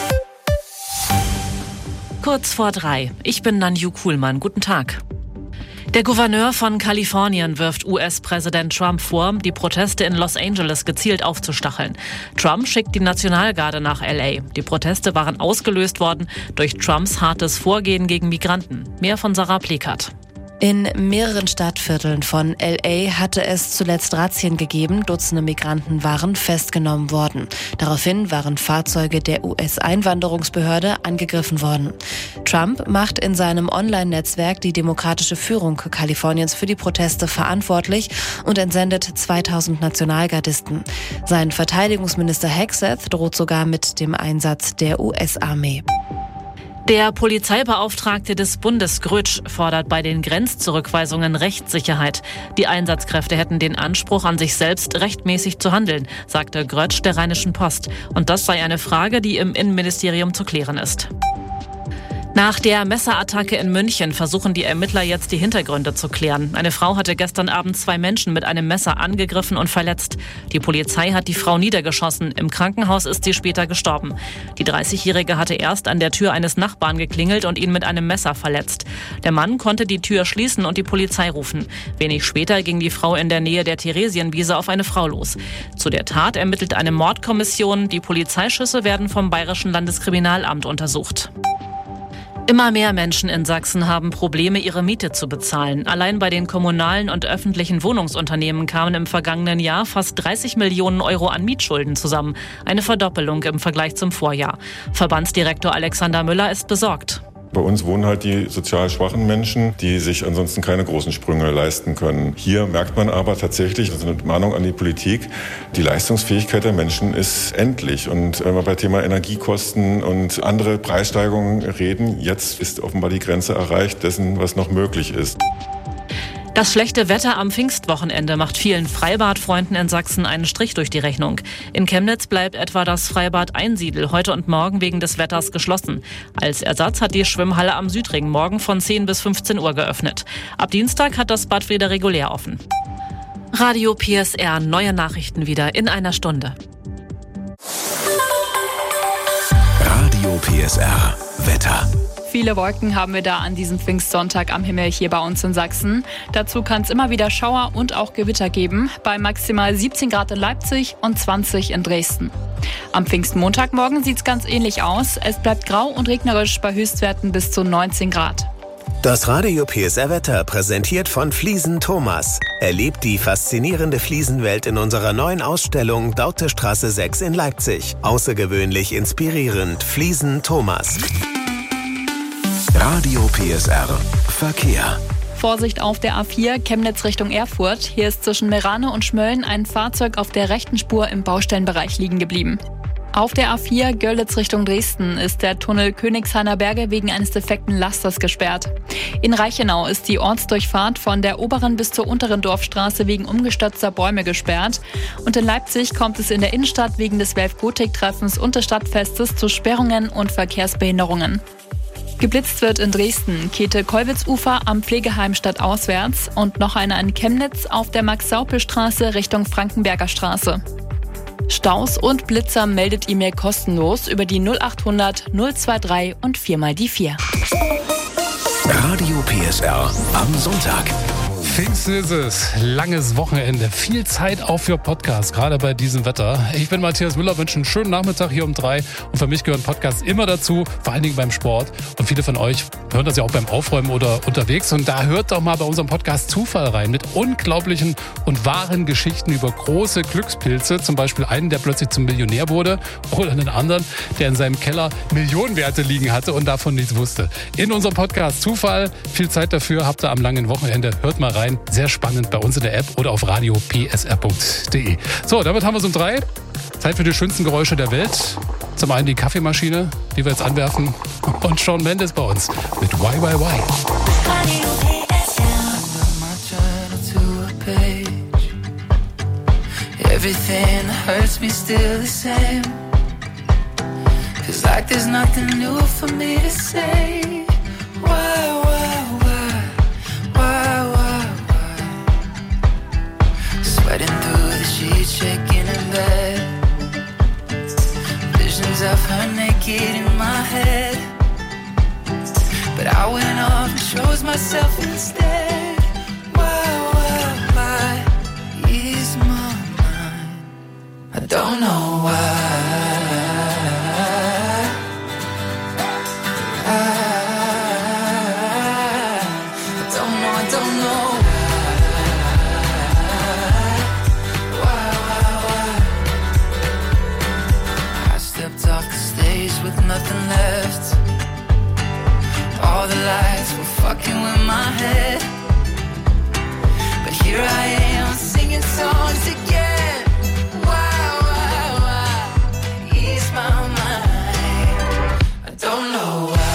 [SPEAKER 21] Kurz vor 3. Ich bin Nanju Kuhlmann. Guten Tag. Der Gouverneur von Kalifornien wirft US-Präsident Trump vor, die Proteste in Los Angeles gezielt aufzustacheln. Trump schickt die Nationalgarde nach L.A. Die Proteste waren ausgelöst worden durch Trumps hartes Vorgehen gegen Migranten. Mehr von Sarah Plekert.
[SPEAKER 22] In mehreren Stadtvierteln von L.A. hatte es zuletzt Razzien gegeben. Dutzende Migranten waren festgenommen worden. Daraufhin waren Fahrzeuge der US-Einwanderungsbehörde angegriffen worden. Trump macht in seinem Online-Netzwerk die demokratische Führung Kaliforniens für die Proteste verantwortlich und entsendet 2000 Nationalgardisten. Sein Verteidigungsminister Hegseth droht sogar mit dem Einsatz der US-Armee.
[SPEAKER 21] Der Polizeibeauftragte des Bundes Grötsch fordert bei den Grenzzurückweisungen Rechtssicherheit. Die Einsatzkräfte hätten den Anspruch an sich selbst, rechtmäßig zu handeln, sagte Grötsch der Rheinischen Post. Und das sei eine Frage, die im Innenministerium zu klären ist. Nach der Messerattacke in München versuchen die Ermittler jetzt die Hintergründe zu klären. Eine Frau hatte gestern Abend 2 Menschen mit einem Messer angegriffen und verletzt. Die Polizei hat die Frau niedergeschossen. Im Krankenhaus ist sie später gestorben. Die 30-Jährige hatte erst an der Tür eines Nachbarn geklingelt und ihn mit einem Messer verletzt. Der Mann konnte die Tür schließen und die Polizei rufen. Wenig später ging die Frau in der Nähe der Theresienwiese auf eine Frau los. Zu der Tat ermittelt eine Mordkommission. Die Polizeischüsse werden vom Bayerischen Landeskriminalamt untersucht. Immer mehr Menschen in Sachsen haben Probleme, ihre Miete zu bezahlen. Allein bei den kommunalen und öffentlichen Wohnungsunternehmen kamen im vergangenen Jahr fast 30 Millionen € an Mietschulden zusammen. Eine Verdoppelung im Vergleich zum Vorjahr. Verbandsdirektor Alexander Müller ist besorgt.
[SPEAKER 23] Bei uns wohnen halt die sozial schwachen Menschen, die sich ansonsten keine großen Sprünge leisten können. Hier merkt man aber tatsächlich, das ist eine Mahnung an die Politik, die Leistungsfähigkeit der Menschen ist endlich. Und wenn wir bei Thema Energiekosten und andere Preissteigerungen reden, jetzt ist offenbar die Grenze erreicht dessen, was noch möglich ist.
[SPEAKER 21] Das schlechte Wetter am Pfingstwochenende macht vielen Freibadfreunden in Sachsen einen Strich durch die Rechnung. In Chemnitz bleibt etwa das Freibad Einsiedel heute und morgen wegen des Wetters geschlossen. Als Ersatz hat die Schwimmhalle am Südring morgen von 10 bis 15 Uhr geöffnet. Ab Dienstag hat das Bad wieder regulär offen. Radio PSR, neue Nachrichten wieder in einer Stunde.
[SPEAKER 4] Radio PSR, Wetter.
[SPEAKER 13] Viele Wolken haben wir da an diesem Pfingstsonntag am Himmel hier bei uns in Sachsen. Dazu kann es immer wieder Schauer und auch Gewitter geben, bei maximal 17 Grad in Leipzig und 20 in Dresden. Am Pfingstmontagmorgen sieht es ganz ähnlich aus. Es bleibt grau und regnerisch bei Höchstwerten bis zu 19 Grad.
[SPEAKER 24] Das Radio PSR Wetter präsentiert von Fliesen Thomas. Erlebt die faszinierende Fliesenwelt in unserer neuen Ausstellung Daute-Straße 6 in Leipzig. Außergewöhnlich inspirierend. Fliesen Thomas.
[SPEAKER 4] Radio PSR Verkehr.
[SPEAKER 13] Vorsicht auf der A4 Chemnitz Richtung Erfurt. Hier ist zwischen Merane und Schmölln ein Fahrzeug auf der rechten Spur im Baustellenbereich liegen geblieben. Auf der A4 Görlitz Richtung Dresden ist der Tunnel Königshainer Berge wegen eines defekten Lasters gesperrt. In Reichenau ist die Ortsdurchfahrt von der oberen bis zur unteren Dorfstraße wegen umgestürzter Bäume gesperrt. Und in Leipzig kommt es in der Innenstadt wegen des Welf-Gotik-Treffens und des Stadtfestes zu Sperrungen und Verkehrsbehinderungen. Geblitzt wird in Dresden, Käthe-Kollwitz-Ufer am Pflegeheim stadtauswärts und noch einer in Chemnitz auf der Max-Saupel-Straße Richtung Frankenberger Straße. Staus und Blitzer meldet E-Mail kostenlos über die 0800 023 und 4x4.
[SPEAKER 4] Radio PSR am Sonntag.
[SPEAKER 8] Pfingsten ist es, langes Wochenende, viel Zeit auch für Podcasts, gerade bei diesem Wetter. Ich bin Matthias Müller, wünsche einen schönen Nachmittag hier um 3 und für mich gehören Podcasts immer dazu, vor allen Dingen beim Sport. Und viele von euch hören das ja auch beim Aufräumen oder unterwegs und da hört doch mal bei unserem Podcast Zufall rein mit unglaublichen und wahren Geschichten über große Glückspilze, zum Beispiel einen, der plötzlich zum Millionär wurde oder einen anderen, der in seinem Keller Millionenwerte liegen hatte und davon nichts wusste. In unserem Podcast Zufall, viel Zeit dafür habt ihr am langen Wochenende, hört mal rein. Sehr spannend bei uns in der App oder auf radiopsr.de. So, damit haben wir es um 3. Zeit für die schönsten Geräusche der Welt. Zum einen die Kaffeemaschine, die wir jetzt anwerfen. Und Shawn Mendes bei uns mit Why, Why, Why.
[SPEAKER 3] Everything hurts me still the same. Feels like there's nothing new for me to say. Why, why, why, why, why, why? Sweating through the sheets, shaking in bed. Visions of her naked in my head. But I went off and chose myself instead. Why, ease my mind. I don't know why. Nothing left. All the lights were fucking with my head. But here I am singing songs again. Why, ease my mind. I don't know why.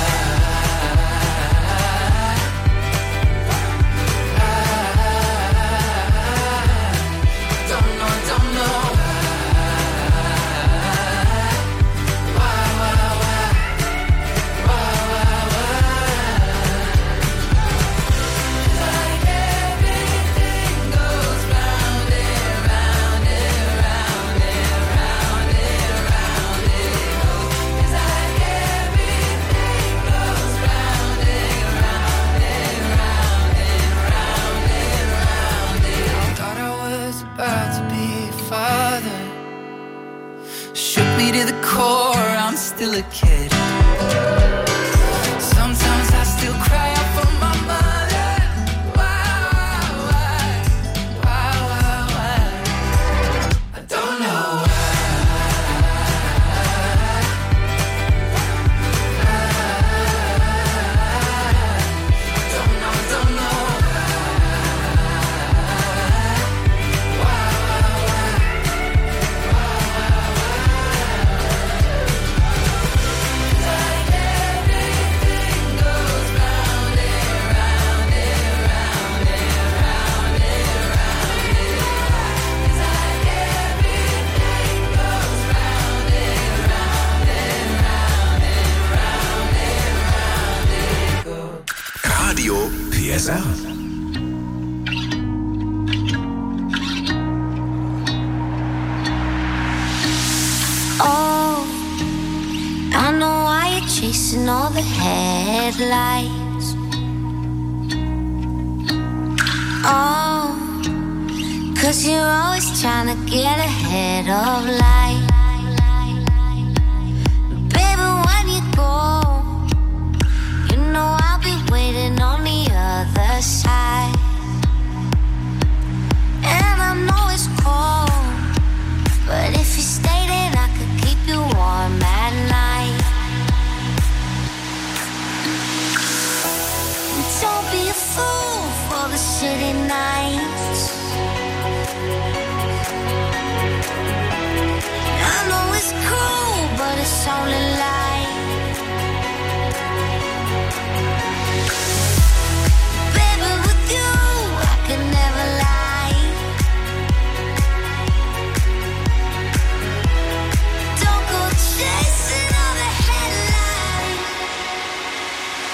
[SPEAKER 3] Still a kid. Sometimes I still cry out for my mother. Why? I don't know
[SPEAKER 4] Radio PSR.
[SPEAKER 6] Oh, I know why you're chasing all the headlights. Oh, 'cause you're always trying to get ahead of life. Baby, when you go, you know I'll be waiting on the other side. And I know it's cold, but if you stay, then I could keep you warm at night. Don't be a fool for the city nights. I know it's cool, but it's only light. Baby, with you, I could never lie. Don't go chasing all the headlines.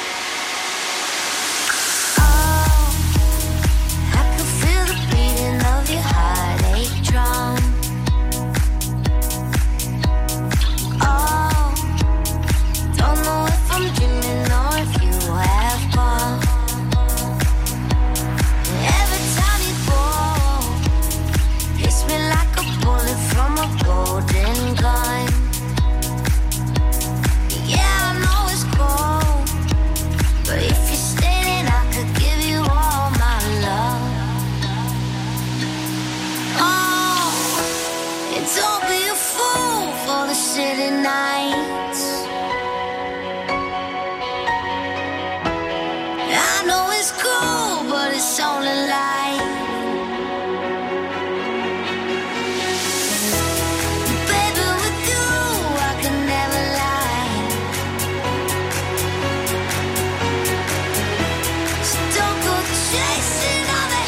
[SPEAKER 6] only life. Baby, with you I can never lie. So don't go chasing all the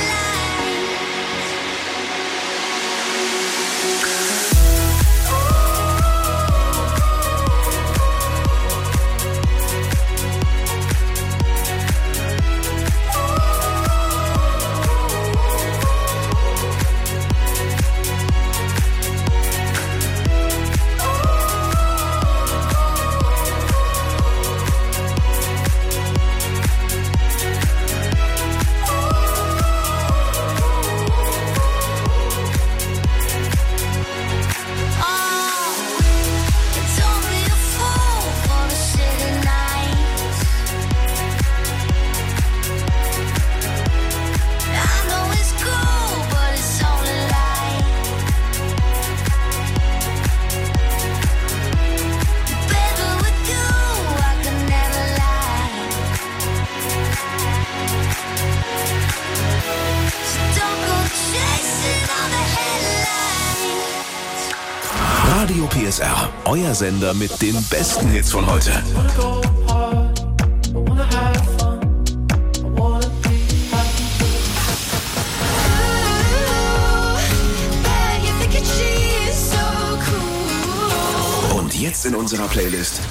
[SPEAKER 4] Radio PSR, euer Sender mit den besten Hits von heute. Und jetzt in unserer Playlist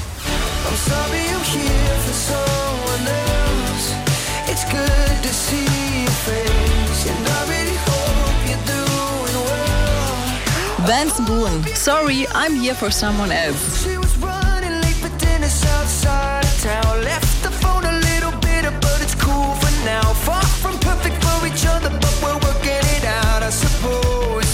[SPEAKER 2] Vance Boone, Sorry, I'm Here for Someone Else.
[SPEAKER 3] She was running late for dinner outside of town. Left the phone a little bitter, but it's cool for now. Far from perfect for each other, but we're working it out, I suppose.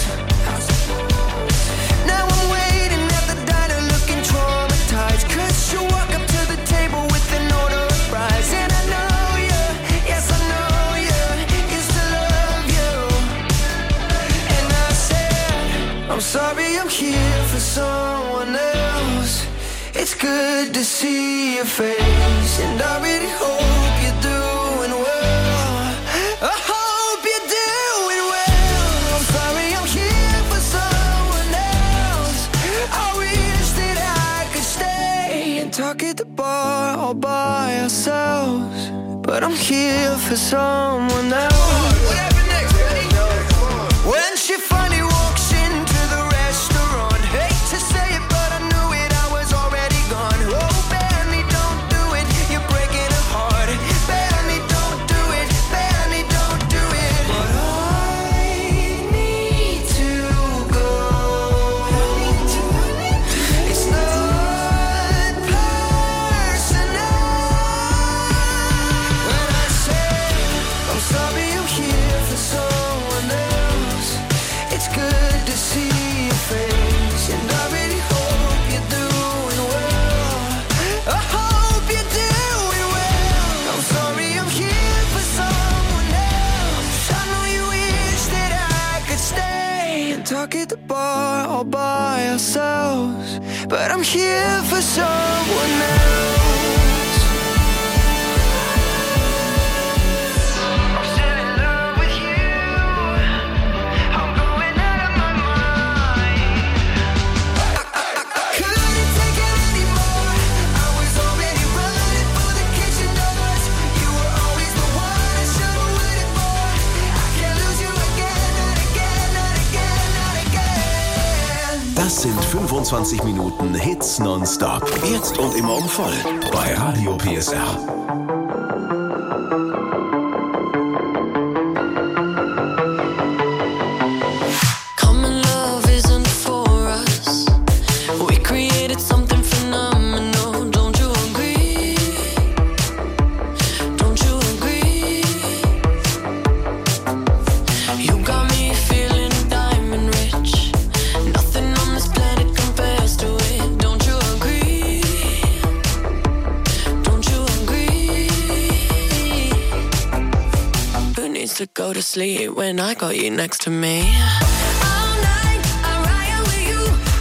[SPEAKER 3] Now I'm waiting at the diner looking traumatized, 'cause she'll walk up to the table with an order of fries. And I know you, yes I know you, used to love you. And I said, I'm sorry, I'm here for someone else. It's good to see your face, and I really hope you're doing well. I hope you're doing well. I'm sorry, I'm here for someone else. I wish that I could stay and talk at the bar all by ourselves, but I'm here for someone else. Whatever next, ready? When she finally walks into the restaurant, hate to say it, but I knew it, I was already gone. Oh, Benny, don't do it, you're breaking her heart. Benny, don't do it, Benny, don't do it. But I need to go. It's not personal. When I say I'm sorry, I'm here for someone else. It's good to see your face, and I really hope you're doing well. I hope you're doing well. I'm sorry, I'm here for someone else. I know you wish that I could stay and talk at the bar all by ourselves, but I'm here for someone else.
[SPEAKER 4] Das sind 25 Minuten Hits nonstop. Jetzt und immer voll bei Radio PSR.
[SPEAKER 6] Common love isn't for us. We created something phenomenal. Don't you agree? Don't you agree? You got me feeling diamond rich. Nothing on this planet compares to it. Don't you agree? Don't you agree? Who needs to go to sleep when I got you next to me?